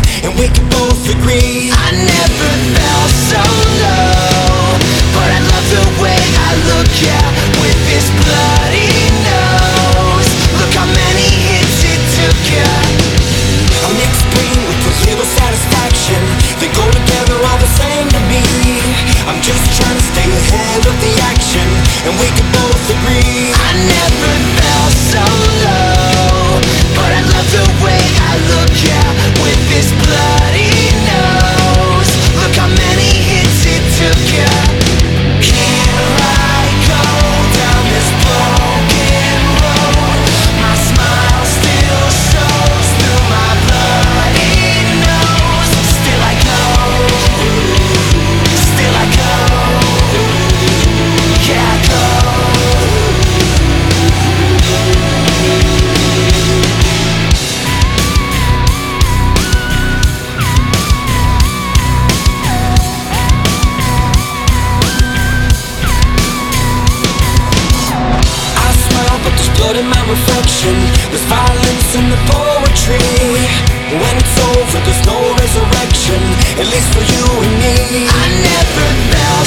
and we can both agree I never felt so low, but I love the way I look, yeah, with this bloody nose. Look how many hits it took, yeah. I mix pain with a little satisfaction, they go together all the same to me. I'm just trying to stay ahead of the action, and we can both agree I never felt so low, but I love the way I look, yeah, with this bloody nose. Look how many hits it took, yeah. Here I go down this broken road, my smile still shows through my bloody nose. Still I go, still I go, yeah I go. Blood in my reflection, there's violence in the poetry. When it's over, there's no resurrection, at least for you and me. I never felt